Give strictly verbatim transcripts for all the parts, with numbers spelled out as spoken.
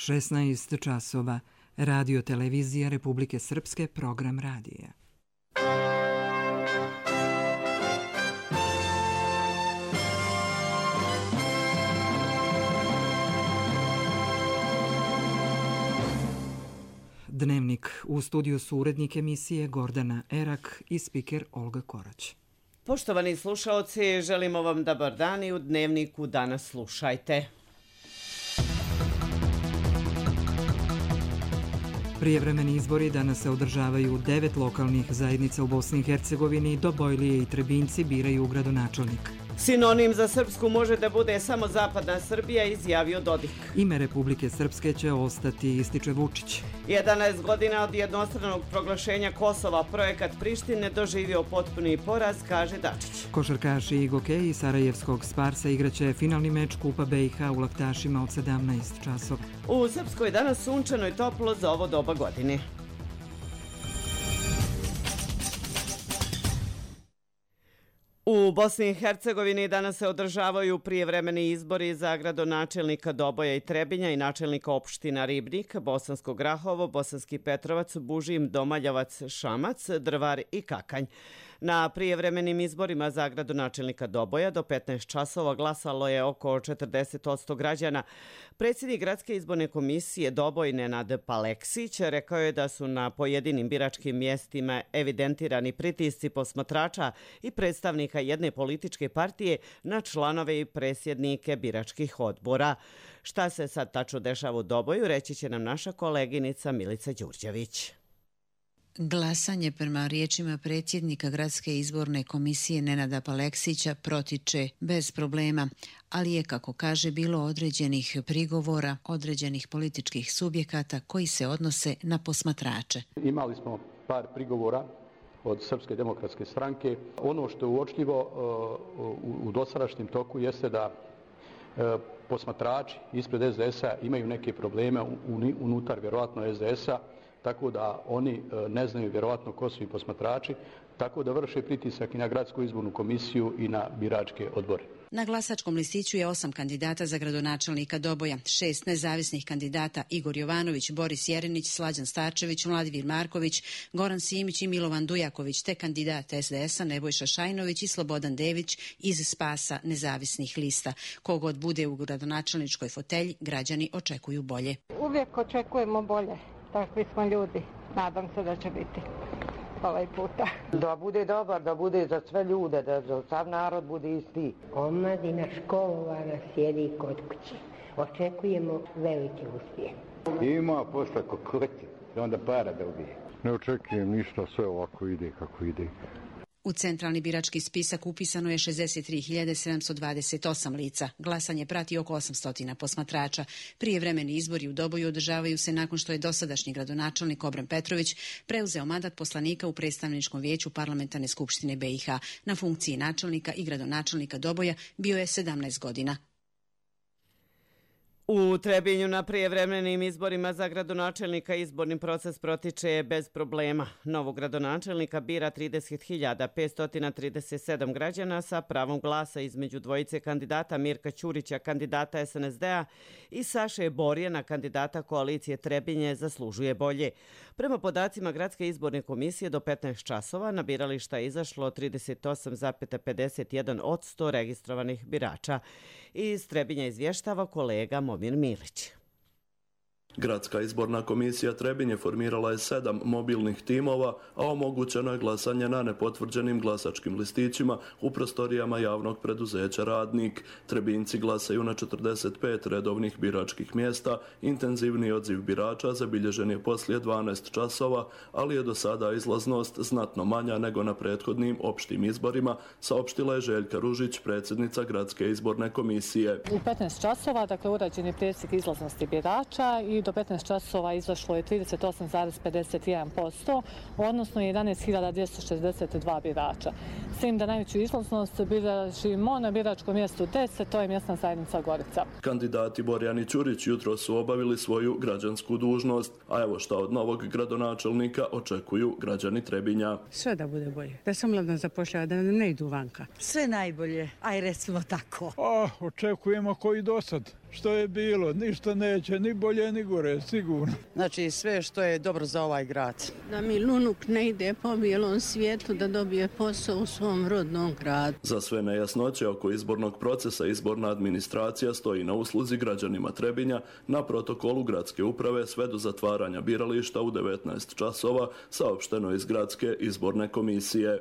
šesnaest časova. Radio televizija Republike Srpske, program radija. Dnevnik. U studiju su urednik emisije Gordana Erak i spiker Olga Korać. Poštovani slušaoci, želimo vam dobar dan i u Dnevniku danas slušajte. Prijevremeni izbori danas se održavaju u devet lokalnih zajednica u Bosni i Hercegovini. Dobojlije i Trebinci biraju gradonačelnik. Sinonim za Srpsku može da bude samo zapadna Srbija, izjavio Dodik. Ime Republike Srpske će ostati, ističe Vučić. jedanaest godina od jednostranog proglašenja Kosova, projekat Prištine doživio potpuni poraz, kaže Dačić. Košarkaši i gokeji Sarajevskog Sparsa igraće finalni meč Kupa B i H u Laktašima od sedamnaest časova. U Srpskoj danas sunčano i toplo za ovo doba godine. U Bosni i Hercegovini danas se održavaju prijevremeni izbori za gradonačelnika Doboja i Trebinja i načelnika opština Ribnik, Bosansko Grahovo, Bosanski Petrovac, Bužim, Domaljevac, Šamac, Drvar i Kakanj. Na prijevremenim izborima za gradonačelnika Doboja do petnaest časova glasalo je oko četrdeset posto građana. Predsjednik Gradske izborne komisije Doboj Nenad Paleksić rekao je da su na pojedinim biračkim mjestima evidentirani pritisci posmatrača i predstavnika jedne političke partije na članove i predsjednike biračkih odbora. Šta se sad tačno dešava u Doboju, reći će nam naša koleginica Milica Đurđević. Glasanje prema riječima predsjednika Gradske izborne komisije Nenada Paleksića protiče bez problema, ali je, kako kaže, bilo određenih prigovora određenih političkih subjekata koji se odnose na posmatrače. Imali smo par prigovora od Srpske demokratske stranke. Ono što je uočljivo u dosadašnjem toku jeste da posmatrači ispred es de es-a imaju neke probleme unutar vjerovatno es de es-a, tako da oni ne znaju vjerovatno ko su i posmatrači, tako da vrše pritisak i na Gradsku izbornu komisiju i na biračke odbore. Na glasačkom listiću je osam kandidata za gradonačelnika Doboja, šest nezavisnih kandidata: Igor Jovanović, Boris Jerinić, Slađan Starčević, Vladimir Marković, Goran Simić i Milovan Dujaković, te kandidat es de es-a Nebojša Šajnović i Slobodan Dević iz Spasa nezavisnih lista. Kogod bude u gradonačelničkoj fotelji, građani očekuju bolje. Uvijek očekujemo bolje. Takvi smo ljudi. Nadam se da će biti ovaj puta. Da bude dobar, da bude za sve ljude, da za sav narod bude isti. Omladina školovana sjedi kod kuće. Očekujemo veliki uspjeh. Ima posla kokoće, onda para da ubije. Ne očekujem ništa, sve ovako ide kako ide. U centralni birački spisak upisano je šezdeset tri hiljade sedamsto dvadeset osam lica. Glasanje prati oko osamsto posmatrača. Prijevremeni izbori u Doboju održavaju se nakon što je dosadašnji gradonačelnik Obran Petrović preuzeo mandat poslanika u predstavničkom vijeću Parlamentarne skupštine be i ha. Na funkciji načelnika i gradonačelnika Doboja bio je sedamnaest godina. U Trebinju na prijevremenim izborima za gradonačelnika izborni proces protiče bez problema. Novog gradonačelnika bira trideset hiljada petsto trideset sedam građana sa pravom glasa između dvojice kandidata Mirka Ćurića, kandidata es en es de-a, i Saše Borjena, kandidata koalicije Trebinje zaslužuje bolje. Prema podacima Gradske izborne komisije do petnaest časova na birališta je izašlo trideset osam zarez pedeset jedan posto registrovanih birača. Iz Trebinja izvještava kolega Momir Milić. Gradska izborna komisija Trebinje formirala je sedam mobilnih timova, a omogućeno je glasanje na nepotvrđenim glasačkim listićima u prostorijama javnog preduzeća Radnik. Trebinci glasaju na četrdeset pet redovnih biračkih mjesta. Intenzivni odziv birača zabilježen je poslije dvanaest časova, ali je do sada izlaznost znatno manja nego na prethodnim opštim izborima, saopštila je Željka Ružić, predsjednica Gradske izborne komisije. U petnaest časova, dakle, urađen je presjek izlaznosti birača i do petnaest časova izašlo je trideset osam zarez pedeset jedan posto, odnosno jedanaest hiljada dvjesto šezdeset dva birača. S tim da najveću izlaznost bilježimo na biračkom mjestu deset, to je mjesna zajednica Gorica. Kandidati Borjan i Ćurić jutro su obavili svoju građansku dužnost, a evo šta od novog gradonačelnika očekuju građani Trebinja. Sve da bude bolje, da se mladno zapošljava, da ne idu vanka. Sve najbolje, aj recimo tako. A, očekujemo koji do sad. što je bilo, ništa neće, ni bolje ni gore, sigurno. Znači sve što je dobro za ovaj grad. Da mi unuk ne ide po bijelom svijetu, da dobije posao u svom rodnom gradu. Za sve nejasnoće oko izbornog procesa izborna administracija stoji na usluzi građanima Trebinja na protokolu gradske uprave sve do zatvaranja birališta u devetnaest časova, saopšteno iz gradske izborne komisije.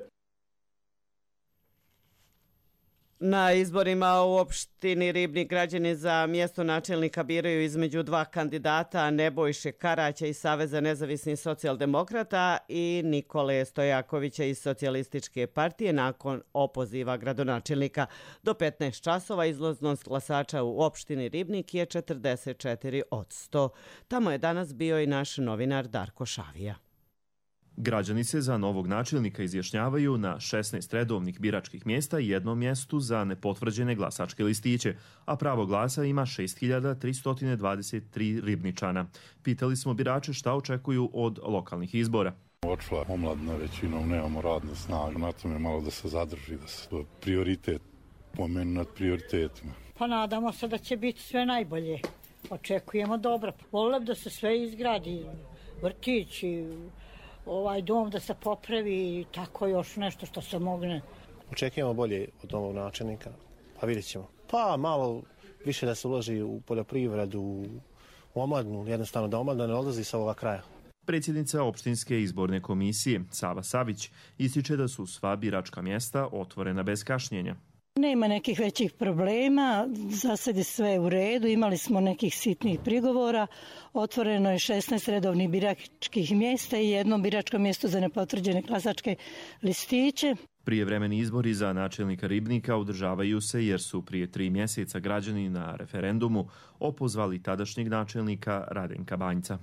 Na izborima u opštini Ribnik građani za mjesto načelnika biraju između dva kandidata, Nebojše Karaća iz Saveza nezavisnih socijaldemokrata i Nikole Stojakovića iz Socijalističke partije nakon opoziva gradonačelnika. Do petnaest časova izlaznost glasača u opštini Ribnik je četrdeset četiri posto. Tamo je danas bio i naš novinar Darko Šavija. Građani se za novog načelnika izjašnjavaju na šesnaest redovnih biračkih mjesta i jednom mjestu za nepotvrđene glasačke listiće, a pravo glasa ima šest hiljada tristo dvadeset tri Ribničana. Pitali smo birače šta očekuju od lokalnih izbora. Očela omladna većinom, nemamo radne snage, na tome malo da se zadrži, da se to prioritet pomenu nad prioritetima. Pa nadamo se da će biti sve najbolje. Očekujemo dobro. Volim da se sve izgradi, vrtići, ovaj dom da se popravi i tako još nešto što se mogne. Očekujemo bolje od novog načelnika, pa vidjet ćemo. Pa malo više da se uloži u poljoprivredu, u omladnu, jednostavno da omladna ne odlazi sa ovoga kraja. Predsjednica opštinske izborne komisije Sava Savić ističe da su sva biračka mjesta otvorena bez kašnjenja. Nema nekih većih problema, za sad je sve u redu, imali smo nekih sitnih prigovora, otvoreno je šesnaest redovnih biračkih mjesta i jedno biračko mjesto za nepotvrđene glasačke listiće. Prijevremeni izbori za načelnika Ribnika održavaju se jer su prije tri mjeseca građani na referendumu opozvali tadašnjeg načelnika Radenka Banjca.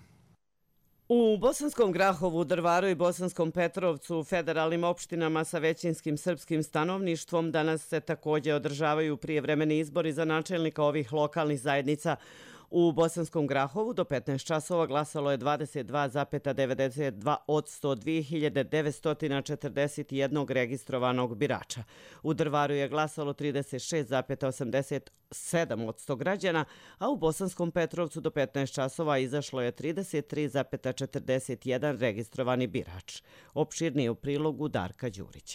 U Bosanskom Grahovu, Drvaru i Bosanskom Petrovcu, federalnim opštinama sa većinskim srpskim stanovništvom, danas se također održavaju prijevremeni izbori za načelnika ovih lokalnih zajednica. U Bosanskom Grahovu do petnaest časova glasalo je dvadeset dva zarez devedeset dva posto dvije hiljade devetsto četrdeset jedan registrovanog birača. U Drvaru je glasalo trideset šest zarez osamdeset sedam posto građana, a u Bosanskom Petrovcu do petnaest časova izašlo je trideset tri zarez četrdeset jedan registrovani birač. Opširnije u prilogu Darka Đurića.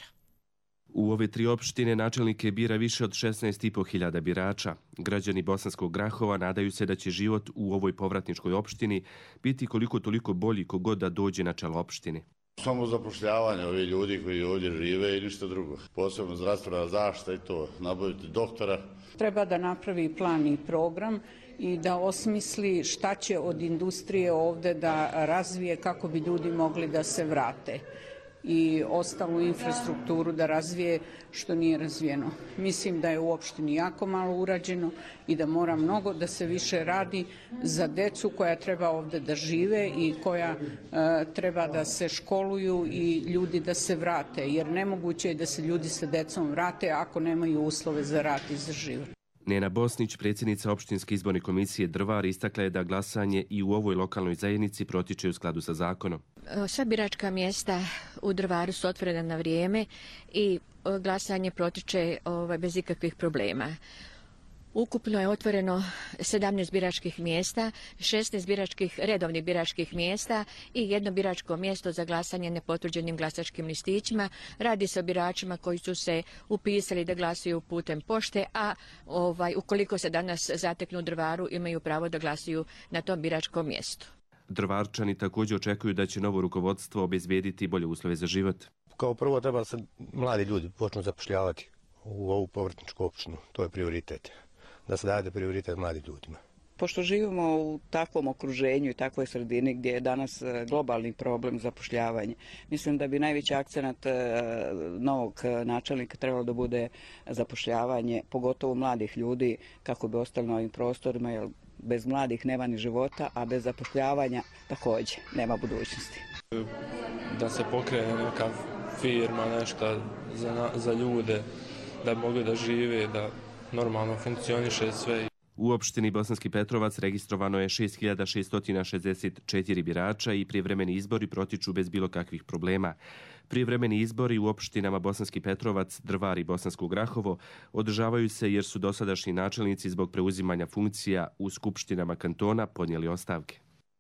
U ove tri opštine načelnike bira više od šesnaest i po hiljada birača. Građani Bosanskog Grahova nadaju se da će život u ovoj povratničkoj opštini biti koliko toliko bolji kogod da dođe na čelo opštine. Samo zapošljavanje ovih ljudi koji ovdje žive i ništa drugo. Posebno zdravstvena zaštita i to, nabaviti doktora. Treba da napravi plan i program i da osmisli šta će od industrije ovdje da razvije kako bi ljudi mogli da se vrate i ostalu infrastrukturu da razvije što nije razvijeno. Mislim da je u opštini jako malo urađeno i da mora mnogo da se više radi za decu koja treba ovdje da žive i koja e, treba da se školuju i ljudi da se vrate, jer nemoguće je da se ljudi sa decom vrate ako nemaju uslove za rad i za život. Nena Bosnić, predsjednica opštinske izborne komisije Drvar, istakla je da glasanje i u ovoj lokalnoj zajednici protiče u skladu sa zakonom. Sva biračka mjesta u Drvaru su otvorena na vrijeme i glasanje protiče ovaj, bez ikakvih problema. Ukupno je otvoreno sedamnaest biračkih mjesta, šesnaest biračkih, redovnih biračkih mjesta i jedno biračko mjesto za glasanje nepotvrđenim glasačkim listićima. Radi se o biračima koji su se upisali da glasuju putem pošte, a ovaj, ukoliko se danas zateknu u Drvaru, imaju pravo da glasuju na tom biračkom mjestu. Drvarčani također očekuju da će novo rukovodstvo obezbediti bolje uslove za život. Kao prvo treba se mladi ljudi počnu zapošljavati u ovu povratničku opštinu, to je prioritet. Da se daje prioritet mladim ljudima. Pošto živimo u takvom okruženju i takvoj sredini gdje je danas globalni problem zapošljavanje, mislim da bi najveći akcenat novog načelnika trebalo da bude zapošljavanje, pogotovo mladih ljudi, kako bi ostali na ovim prostorima, jer bez mladih nema ni života, a bez zapošljavanja također nema budućnosti. Da se pokrene neka firma, nešto za, za ljude, da bi mogli da žive, da normalno funkcioniše sve. U opštini Bosanski Petrovac registrovano je šest hiljada šesto šezdeset četiri birača i prijevremeni izbori protiču bez bilo kakvih problema. Prijevremeni izbori u opštinama Bosanski Petrovac, Drvar i Bosansko Grahovo održavaju se jer su dosadašnji načelnici zbog preuzimanja funkcija u skupštinama kantona podnijeli ostavke.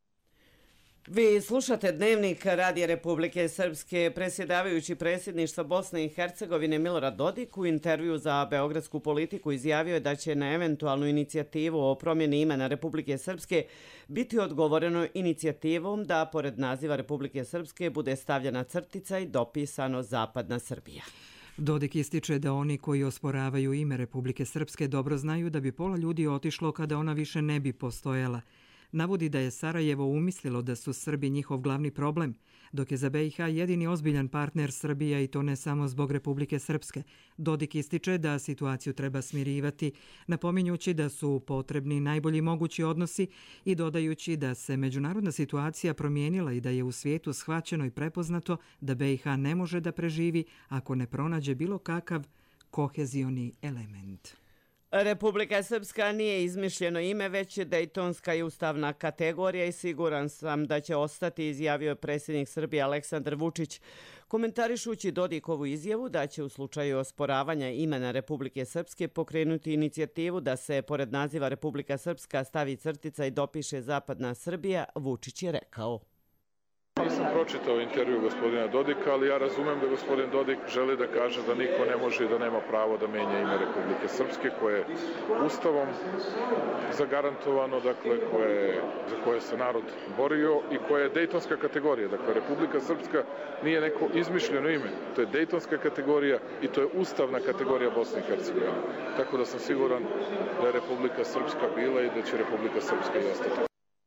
Vi slušate Dnevnik Radija Republike Srpske. Predsjedavajući predsjedništva Bosne i Hercegovine Milorad Dodik u intervju za Beogradsku politiku izjavio je da će na eventualnu inicijativu o promjeni imena Republike Srpske biti odgovoreno inicijativom da pored naziva Republike Srpske bude stavljena crtica i dopisano Zapadna Srbija. Dodik ističe da oni koji osporavaju ime Republike Srpske dobro znaju da bi pola ljudi otišlo kada ona više ne bi postojala. Navodi da je Sarajevo umislilo da su Srbi njihov glavni problem, dok je za B i H jedini ozbiljan partner Srbija i to ne samo zbog Republike Srpske. Dodik ističe da situaciju treba smirivati, napominjući da su potrebni najbolji mogući odnosi i dodajući da se međunarodna situacija promijenila i da je u svijetu shvaćeno i prepoznato da B i H ne može da preživi ako ne pronađe bilo kakav kohezioni element. Republika Srpska nije izmišljeno ime, već je dejtonska i ustavna kategorija i siguran sam da će ostati, izjavio je predsjednik Srbije Aleksandar Vučić, komentarišući Dodikovu izjavu da će u slučaju osporavanja imena Republike Srpske pokrenuti inicijativu da se pored naziva Republika Srpska stavi crtica i dopiše Zapadna Srbija. Vučić je rekao: Nisam pročitao intervju gospodina Dodika, ali ja razumem da gospodin Dodik želi da kaže da niko ne može i da nema pravo da menja ime Republike Srpske, koje je Ustavom zagarantovano, dakle, koje, za koje se narod borio i koje je dejtonska kategorija. Dakle, Republika Srpska nije neko izmišljeno ime, to je dejtonska kategorija i to je ustavna kategorija Bosne i Hercegovine. Tako da sam siguran da je Republika Srpska bila i da će Republika Srpska i ostati.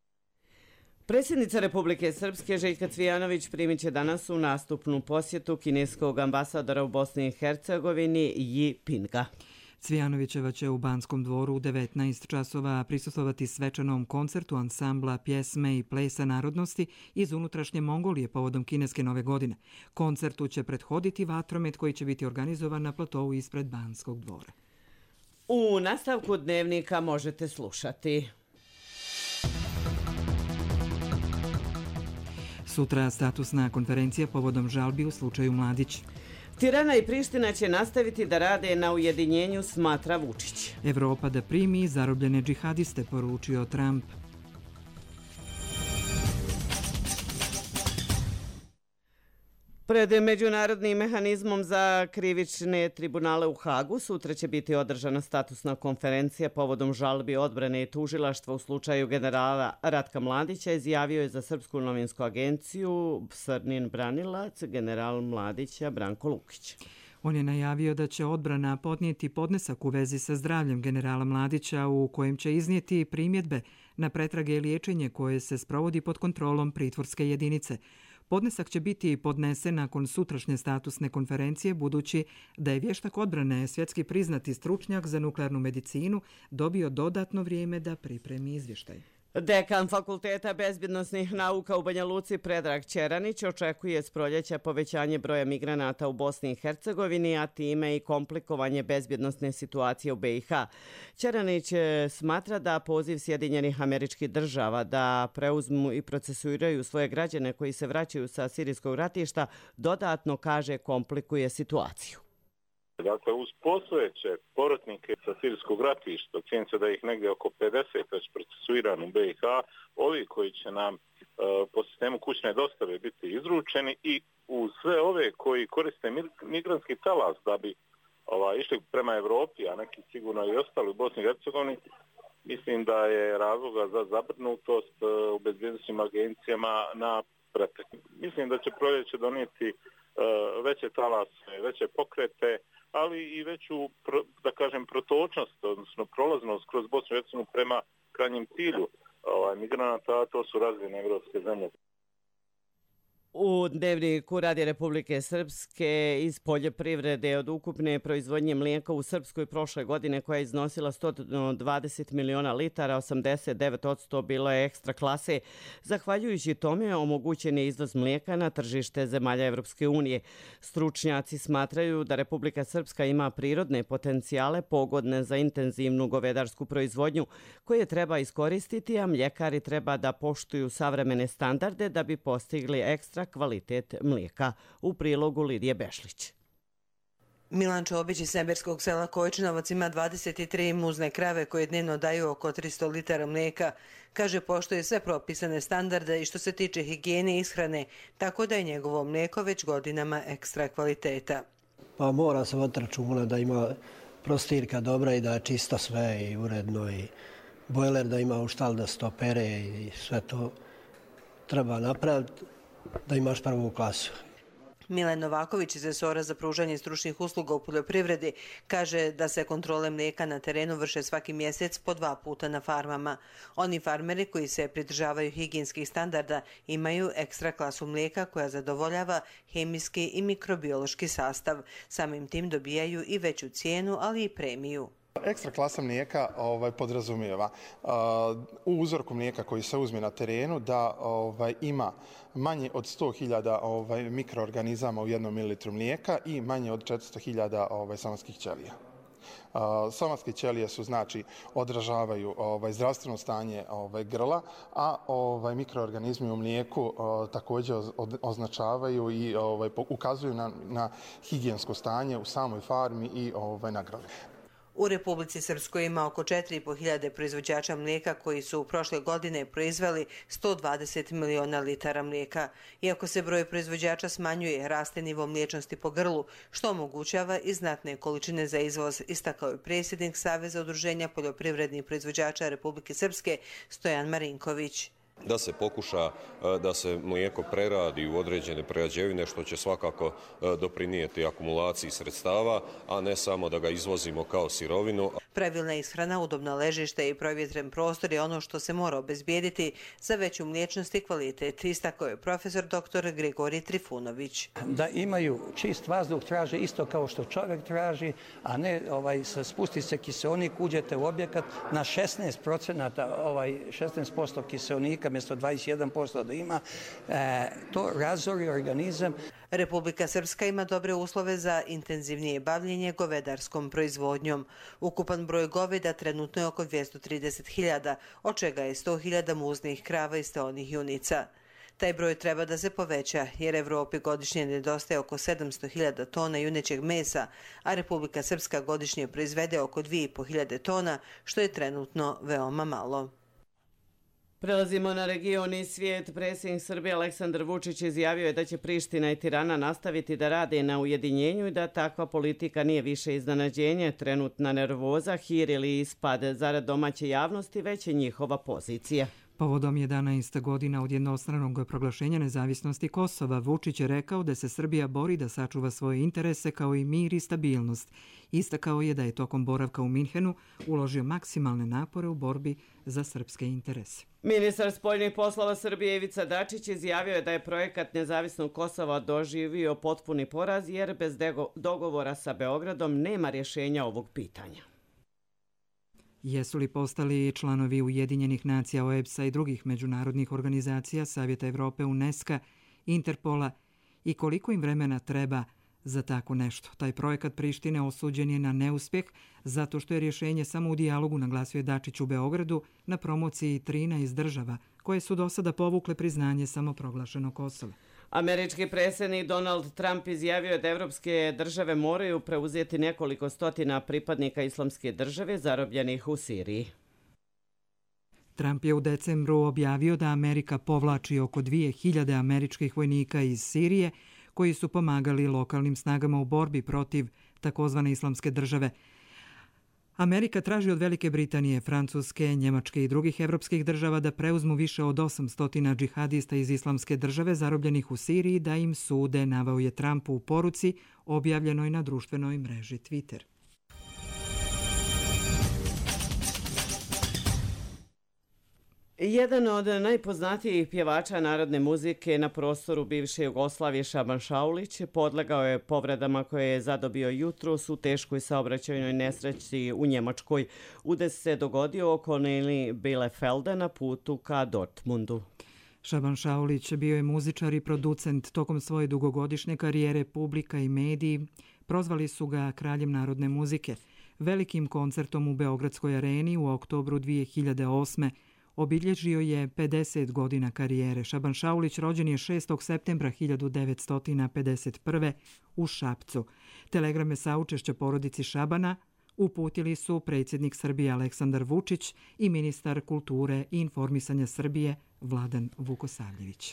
Predsjednica Republike Srpske Željka Cvijanović primit će danas u nastupnu posjetu kineskog ambasadora u Bosni i Hercegovini Yi Pinga. Cvijanovićeva će u Banskom dvoru u devetnaest časova prisustvovati svečanom koncertu ansambla pjesme i plesa narodnosti iz unutrašnje Mongolije povodom kineske nove godine. Koncertu će prethoditi vatromet koji će biti organizovan na platovu ispred Banskog dvora. U nastavku Dnevnika možete slušati: sutra statusna konferencija povodom žalbi u slučaju Mladić. Tirana i Priština će nastaviti da rade na ujedinjenju, smatra Vučić. Evropa da primi zarobljene džihadiste, poručio Trump. Pred Međunarodnim mehanizmom za krivične tribunale u Hagu sutra će biti održana statusna konferencija povodom žalbi odbrane i tužilaštva u slučaju generala Ratka Mladića, izjavio je za Srpsku novinsku agenciju Srnin branilac general Mladića Branko Lukić. On je najavio da će odbrana podnijeti podnesak u vezi sa zdravljem generala Mladića u kojem će iznijeti primjedbe na pretrage i liječenje koje se sprovodi pod kontrolom pritvorske jedinice. Podnesak će biti podnesen nakon sutrašnje statusne konferencije, budući da je vještak odbrane, svjetski priznati stručnjak za nuklearnu medicinu, dobio dodatno vrijeme da pripremi izvještaj. Dekan Fakulteta bezbjednosnih nauka u Banja Luci Predrag Ćeranić očekuje s proljeća povećanje broja migranata u Bosni i Hercegovini, a time i komplikovanje bezbjednosne situacije u B i H. Ćeranić smatra da poziv Sjedinjenih Američkih Država da preuzmu i procesuiraju svoje građane koji se vraćaju sa sirijskog ratišta dodatno, kaže, komplikuje situaciju. Dakle, uz postojeće povratnike sa sirijskog ratišta, cijeni se da ih negdje oko pedeset već procesuirano u B i H, ovi koji će nam e, po sistemu kućne dostave biti izručeni i uz sve ove koji koriste migrantski talas da bi ova, išli prema Evropi, a neki sigurno i ostali u Bosni i Hercegovini, mislim da je razloga za zabrinutost e, u bezbjednosnim agencijama na pretek. Mislim da će proljeće donijeti e, veće talase, veće pokrete, ali i veću, da kažem, protočnost, odnosno prolaznost kroz Bosnu i Hercegovinu prema krajnjem cilju ovaj, migranata, a to su razvijene evropske zemlje. U dnevniku Radija Republike Srpske iz poljoprivrede od ukupne proizvodnje mlijeka u Srpskoj prošle godine koja je iznosila sto dvadeset miliona litara, osamdeset devet posto bilo je ekstra klase. Zahvaljujući tome omogućen je izvoz mlijeka na tržište zemalja Evropske unije. Stručnjaci smatraju da Republika Srpska ima prirodne potencijale pogodne za intenzivnu govedarsku proizvodnju koje treba iskoristiti, a mljekari treba da poštuju savremene standarde da bi postigli ekstra kvalitet mlijeka. U prilogu Lidije Bešlić. Milan Čobić iz Semberskog sela Kojčinovac ima dvadeset tri muzne krave koje dnevno daju oko tristo litara mlijeka. Kaže, poštuje sve propisane standarde i što se tiče higijene i ishrane, tako da je njegovo mlijeko već godinama ekstra kvaliteta. Pa mora se voditi računa da ima prostirka dobra i da je čisto sve i uredno i bojler da ima u štal da se to pere i sve to treba napraviti da imaš prvu klasu. Milan Novaković iz resora za pružanje stručnih usluga u poljoprivredi kaže da se kontrole mlijeka na terenu vrše svaki mjesec po dva puta na farmama. Oni farmeri koji se pridržavaju higijenskih standarda imaju ekstra klasu mlijeka koja zadovoljava hemijski i mikrobiološki sastav. Samim tim dobijaju i veću cijenu, ali i premiju. Ekstra klasa mlijeka ovaj, podrazumijeva uh, u uzorku mlijeka koji se uzme na terenu da ovaj, ima manje od sto hiljada ovaj, mikroorganizama u jednom mililitru mlijeka i manje od četiristo hiljada ovaj, samarskih ćelija. Uh, samarske ćelije su, znači, odražavaju ovaj, zdravstveno stanje ovaj, grla, a ovaj, mikroorganizmi u mlijeku uh, također označavaju i ovaj, ukazuju na, na higijensko stanje u samoj farmi i ovaj, na grli. U Republici Srpskoj ima oko četiri i po hiljade proizvođača mlijeka koji su u prošle godine proizveli sto dvadeset miliona litara mlijeka. Iako se broj proizvođača smanjuje, raste nivo mliječnosti po grlu, što omogućava i znatne količine za izvoz, istakao je predsjednik Saveza udruženja poljoprivrednih proizvođača Republike Srpske Stojan Marinković. Da se pokuša da se mlijeko preradi u određene prerađevine, što će svakako doprinijeti akumulaciji sredstava, a ne samo da ga izvozimo kao sirovinu. Pravilna ishrana, udobno ležište i provjetren prostor je ono što se mora obezbijediti za veću mliječnost i kvalitet, istakao je profesor doktor Grigorij Trifunović. Da imaju čist vazduh traže isto kao što čovjek traži, a ne ovaj, spusti se kiseonik, uđete u objekat na šesnaest procenata, ovaj, šesnaest posto kiseonika mjesto dvadeset jedan posto da ima, e, to razori organizam. Republika Srpska ima dobre uslove za intenzivnije bavljenje govedarskom proizvodnjom. Ukupan broj goveda trenutno je oko dvjesto trideset hiljada, od čega je sto hiljada muznih krava i steonih junica. Taj broj treba da se poveća jer Evropi godišnje nedostaje oko sedamsto hiljada tona junećeg mesa, a Republika Srpska godišnje proizvede oko dvije i po hiljade tona, što je trenutno veoma malo. Prelazimo na region i svijet. Predsjednik Srbije Aleksandar Vučić izjavio je da će Priština i Tirana nastaviti da rade na ujedinjenju i da takva politika nije više iznenađenje, trenutna nervoza, hir ili ispad zarad domaće javnosti, već je njihova pozicija. Povodom jedanaeste godina od jednostranog proglašenja nezavisnosti Kosova, Vučić je rekao da se Srbija bori da sačuva svoje interese kao i mir i stabilnost. Istakao je da je tokom boravka u Minhenu uložio maksimalne napore u borbi za srpske interese. Ministar spoljnih poslova Srbije Ivica Dačić izjavio je da je projekat nezavisnog Kosova doživio potpuni poraz jer bez dogovora sa Beogradom nema rješenja ovog pitanja. Jesu li postali članovi Ujedinjenih nacija, O E B S-a i drugih međunarodnih organizacija, Savjeta Evrope, UNESCO-a, Interpola i koliko im vremena treba za tako nešto? Taj projekat Prištine osuđen je na neuspjeh zato što je rješenje samo u dijalogu, naglasio je Dačić u Beogradu na promociji trinaest država koje su do sada povukle priznanje samoproglašenog Kosova. Američki predsjednik Donald Trump izjavio je da evropske države moraju preuzeti nekoliko stotina pripadnika islamske države zarobljenih u Siriji. Trump je u decembru objavio da Amerika povlači oko dvije hiljade američkih vojnika iz Sirije koji su pomagali lokalnim snagama u borbi protiv takozvane islamske države. Amerika traži od Velike Britanije, Francuske, Njemačke i drugih evropskih država da preuzmu više od osamsto džihadista iz islamske države zarobljenih u Siriji da im sude, naveo je Trump u poruci objavljenoj na društvenoj mreži Twitter. Jedan od najpoznatijih pjevača narodne muzike na prostoru bivše Jugoslavije, Šaban Šaulić, podlegao je povredama koje je zadobio jutros u teškoj saobraćajnoj nesreći u Njemačkoj. Udes se dogodio oko Nelly Bielefelda na putu ka Dortmundu. Šaban Šaulić bio je muzičar i producent. Tokom svoje dugogodišnje karijere publika i mediji prozvali su ga kraljem narodne muzike. Velikim koncertom u Beogradskoj areni u oktobru dvije hiljade osme obilježio je pedeset godina karijere. Šaban Šaulić rođen je šestog septembra hiljadu devetsto pedeset prve. u Šapcu. Telegrame saučešća porodici Šabana uputili su predsjednik Srbije Aleksandar Vučić i ministar kulture i informisanja Srbije Vladan Vukosavljević.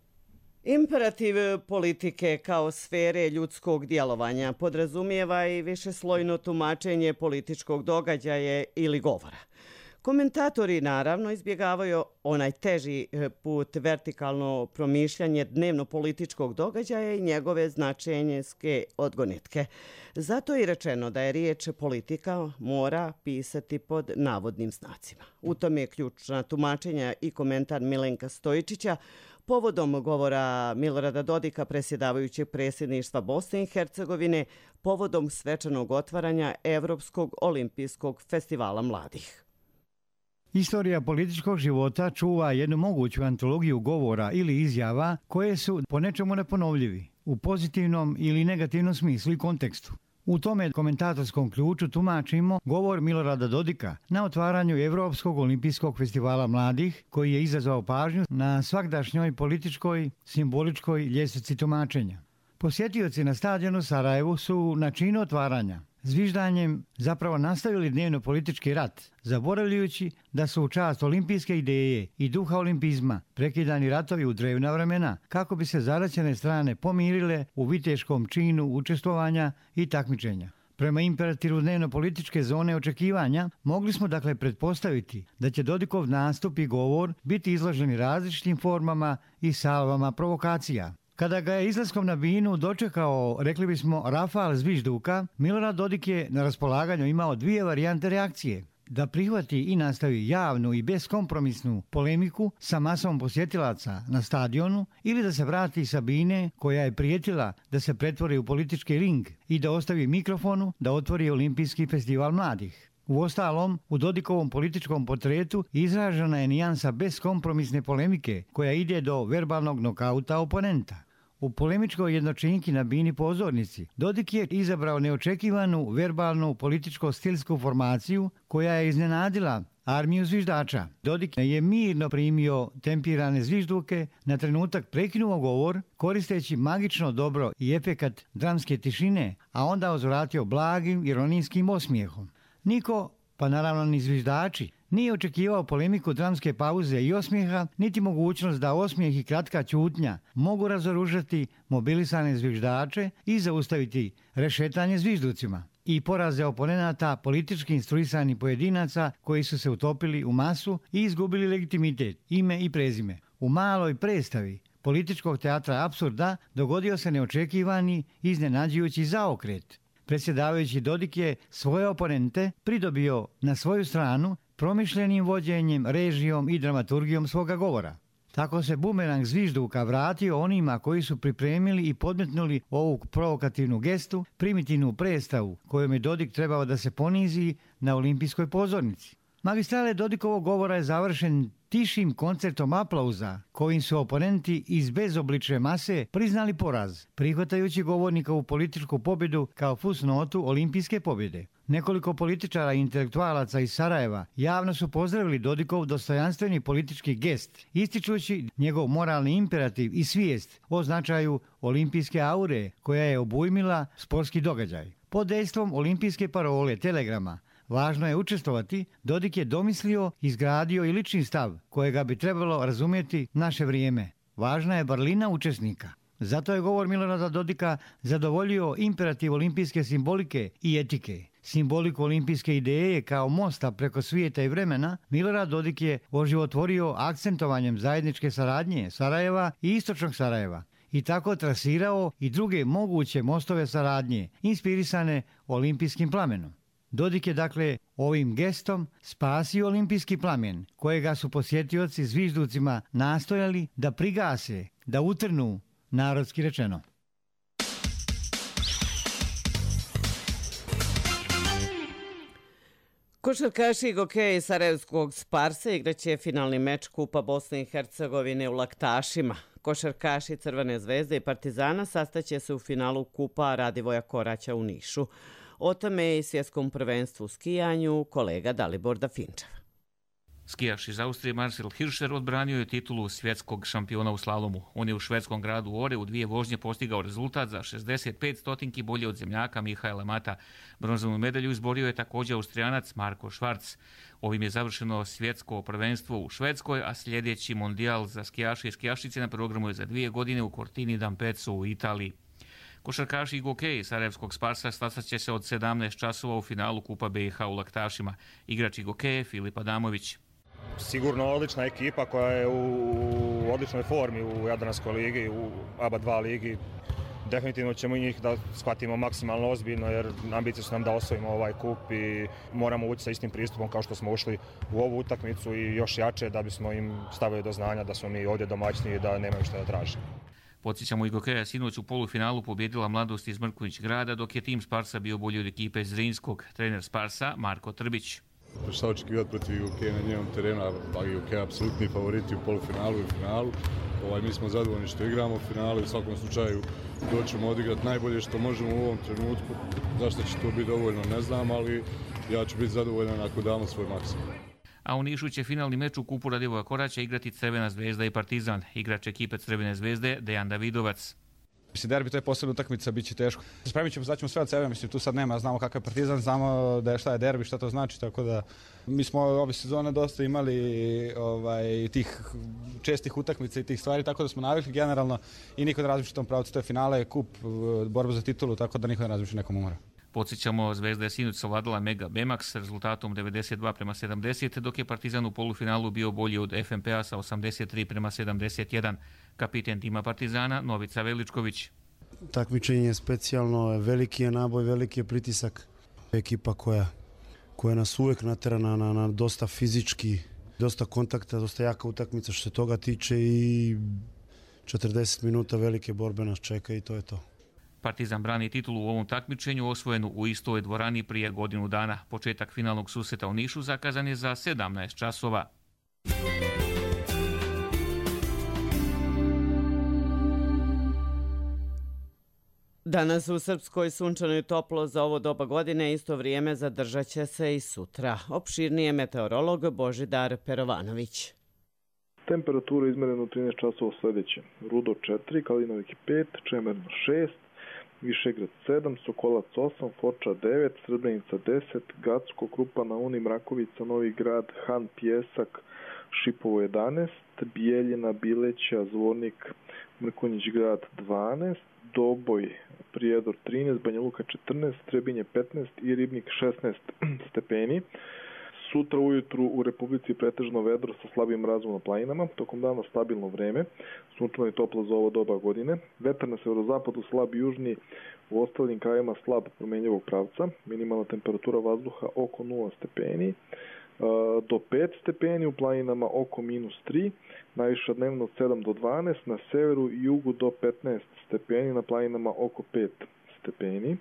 Imperativ politike kao sfere ljudskog djelovanja podrazumijeva i višeslojno tumačenje političkog događaja ili govora. Komentatori naravno izbjegavaju onaj teži put vertikalno promišljanje dnevno političkog događaja i njegove značenjske odgonetke. Zato je rečeno da je riječ politika mora pisati pod navodnim znacima. U tome je ključna tumačenja i komentar Milenka Stojičića povodom govora Milorada Dodika, predsjedavajućeg predsjedništva Bosne i Hercegovine, povodom svečanog otvaranja Evropskog olimpijskog festivala mladih. Istorija političkog života čuva jednu moguću antologiju govora ili izjava koje su po nečemu neponovljivi, u pozitivnom ili negativnom smislu i kontekstu. U tome komentatorskom ključu tumačimo govor Milorada Dodika na otvaranju Evropskog olimpijskog festivala mladih, koji je izazvao pažnju na svagdašnjoj političkoj, simboličkoj ljestvici tumačenja. Posjetioci na stadionu Sarajevu su na činu otvaranja zviždanjem zapravo nastavili dnevno politički rat, zaboravljajući da su u čast olimpijske ideje i duha olimpizma prekidani ratovi u drevna vremena kako bi se zaraćene strane pomirile u viteškom činu učestvovanja i takmičenja. Prema imperativu dnevno političke zone očekivanja mogli smo dakle pretpostaviti da će Dodikov nastup i govor biti izloženi različitim formama i salvama provokacija. Kada ga je izlaskom na binu dočekao, rekli bismo, rafal zvižduka, Milorad Dodik je na raspolaganju imao dvije varijante reakcije. Da prihvati i nastavi javnu i beskompromisnu polemiku sa masom posjetilaca na stadionu ili da se vrati sa bine koja je prijetila da se pretvori u politički ring i da ostavi mikrofonu da otvori olimpijski festival mladih. Uostalom, u Dodikovom političkom portretu izražena je nijansa beskompromisne polemike koja ide do verbalnog nokauta oponenta. U polemičkoj jednočinki na bini pozornici Dodik je izabrao neočekivanu verbalnu političko-stilsku formaciju koja je iznenadila armiju zviždača. Dodik je mirno primio tempirane zvižduke, na trenutak prekinuo govor koristeći magično dobro i efekat dramske tišine, a onda uzvratio blagim ironijskim osmijehom. Niko, pa naravno ni zviždači, nije očekivao polemiku dramske pauze i osmijeha, niti mogućnost da osmijeh i kratka ćutnja mogu razoružati mobilisane zviždače i zaustaviti rešetanje zvižducima i poraze oponenata politički instruisani pojedinaca koji su se utopili u masu i izgubili legitimitet, ime i prezime. U maloj predstavi političkog teatra apsurda dogodio se neočekivani, iznenađujući zaokret. Predsjedavajući Dodik je svoje oponente pridobio na svoju stranu promišljenim vođenjem, režijom i dramaturgijom svoga govora. Tako se bumerang zvižduka vratio onima koji su pripremili i podmetnuli ovu provokativnu gestu, primitivnu predstavu kojom je Dodik trebao da se ponizi na olimpijskoj pozornici. Magistrale Dodikovog govora je završen tišim koncertom aplauza kojim su oponenti iz bezoblične mase priznali poraz, prihvatajući govornika u političku pobjedu kao fusnotu olimpijske pobjede. Nekoliko političara i intelektualaca iz Sarajeva javno su pozdravili Dodikov dostojanstveni politički gest, ističući njegov moralni imperativ i svijest o značaju olimpijske aure koja je obujmila sportski događaj. Pod dejstvom olimpijske parole telegrama važno je učestvovati, Dodik je domislio, izgradio i lični stav kojega bi trebalo razumjeti naše vrijeme. Važna je vrlina učesnika. Zato je govor Milorada Dodika zadovoljio imperativ olimpijske simbolike i etike. Simboliku olimpijske ideje kao mosta preko svijeta i vremena, Milorad Dodik je oživotvorio akcentovanjem zajedničke saradnje Sarajeva i istočnog Sarajeva i tako trasirao i druge moguće mostove saradnje, inspirisane olimpijskim plamenom. Dodik je dakle ovim gestom spasio olimpijski plamen, kojega su posjetioci zvižducima nastojali da prigase, da utrnu, narodski rečeno. Košarkaši i gokeji Sarajevskog Sparsa igraće finalni meč Kupa Bosne i Hercegovine u Laktašima. Košarkaši Crvene zvezde i Partizana sastaće se u finalu Kupa Radivoja Koraća u Nišu. O tome i svjetskom prvenstvu u skijanju kolega Dalibor Dafinčev. Skijaš iz Austrije Marcel Hirscher odbranio je titulu svjetskog šampiona u slalomu. On je u švedskom gradu Ore u dvije vožnje postigao rezultat za šezdeset pet stotinki bolje od zemljaka Mihaela Mata. Bronzanu medalju izborio je također Austrijanac Marko Švarc. Ovim je završeno svjetsko prvenstvo u Švedskoj, a sljedeći mondijal za skijaše i skijašice na programu je za dvije godine u Cortini d'Ampezzo u Italiji. Košarkaši i gokeji Sarajevskog Sparsa stastat će se od sedamnaest časova u finalu Kupa B i H u Laktašima. Igrač i gokeje Filip Adamović. Sigurno odlična ekipa koja je u odličnoj formi u Jadranskoj ligi, u A B A dva ligi. Definitivno ćemo i njih da shvatimo maksimalno ozbiljno jer ambicije su nam da osvojimo ovaj kup i moramo ući sa istim pristupom kao što smo ušli u ovu utakmicu i još jače da bismo im stavili do znanja da smo mi ovdje domaćini i da nemaju što da traže. Podsjećamo i gokeja sinoć u polufinalu pobjedila Mladost iz Mrkonjić grada, dok je tim Sparsa bio bolji od ekipe Zrinskog. Trener Sparsa Marko Trbić. Šta očekivati protiv Gokeja na njenom terenu, a i Gokeja apsolutni favoriti u polufinalu i u finalu. Ovaj, mi smo zadovoljni što igramo u finalu i u svakom slučaju doćemo odigrati najbolje što možemo u ovom trenutku. Zašto će to biti dovoljno ne znam, ali ja ću biti zadovoljan ako damo svoj maksimum. A u Nišu će finalni meč u Kupu Radivoja Koraća igrati Crvena zvezda i Partizan. Igrač ekipe Crvene zvezde Dejan Davidovac. Mislim, derbi to je posebna utakmica, bit će teško. Spremit ćemo, znaćemo sve od sebe, mislim, tu sad nema, znamo kakav je Partizan, znamo da je šta je derbi, šta to znači, tako da mi smo ove sezone dosta imali ovaj, tih čestih utakmica i tih stvari, tako da smo navikli generalno i niko ne razmišlja u tom pravcu, to je finale, kup, borba za titulu, tako da niko ne razmišlja nekom umora. Podsjećamo, Zvezda je sinoć savladala Mega Bemax s rezultatom devedeset dva prema sedamdeset, dok je Partizan u polufinalu bio bolji od F M P A sa osamdeset tri prema sedamdeset jedan. Kapiten tima Partizana Novica Veličković. Takmičenje je specijalno, veliki je naboj, veliki je pritisak. Ekipa koja, koja nas uvijek natera na, na, na dosta fizički, dosta kontakta, dosta jaka utakmica što se toga tiče i četrdeset minuta velike borbe nas čeka i to je to. Partizan brani titulu u ovom takmičenju osvojenu u istoj dvorani prije godinu dana. Početak finalnog susreta u Nišu zakazan je za sedamnaest časova. Danas u Srpskoj sunčano i toplo za ovo doba godine, isto vrijeme zadržat će se i sutra. Opširnije meteorolog Božidar Perovanović. Temperatura izmerena u trinaest časova sljedeće. Rudo četiri, Kalinovik pet, Čemerno šest, Višegrad sedam, Sokolac osam, Foča devet, Srebrenica deset, Gacko, Krupa na Uni, Mrakovica, Novi Grad, Han, Pjesak, Šipovo jedanaest, Bijeljina, Bileća, Zvornik, Mrkonjić grad dvanaest, Doboj, Prijedor trinaest, Banja Luka četrnaest, Trebinje petnaest i Ribnik šesnaest stepeni. Sutra ujutru u Republici pretežno vedro sa slabim mrazom na planinama, tokom dana stabilno vreme, sunčano i toplo za ovo doba godine. Vetar na severozapadu slab južni, u ostalim krajima slab promenjivog pravca, minimalna temperatura vazduha oko nula stepeni, do pet stepeni, u planinama oko minus tri, najviša dnevno od sedam do dvanaest, na severu i jugu do petnaest stepeni, na planinama oko pet stepeni.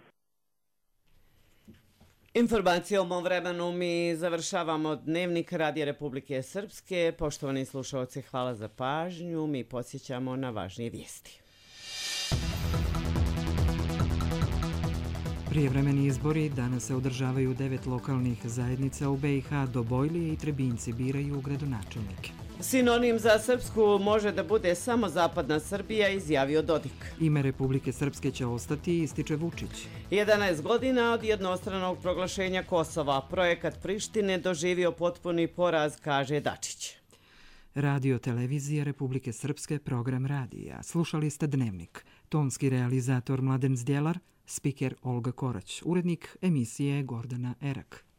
Informacijom o vremenu mi završavamo Dnevnik Radija Republike Srpske. Poštovani slušalci, hvala za pažnju. Mi podsjećamo na važnije vijesti. Prijevremeni izbori danas se održavaju devet lokalnih zajednica u B i H. Dobojlije i Trebinci biraju gradonačelnike. Sinonim za Srpsku može da bude samo zapadna Srbija, izjavio Dodik. Ime Republike Srpske će ostati, ističe Vučić. jedanaest godina od jednostranog proglašenja Kosova. Projekat Prištine doživio potpuni poraz, kaže Dačić. Radio Televizija Republike Srpske, program radija. Slušali ste Dnevnik. Tonski realizator Mladen Zdjelar, spiker Olga Korać, urednik emisije Gordana Erak.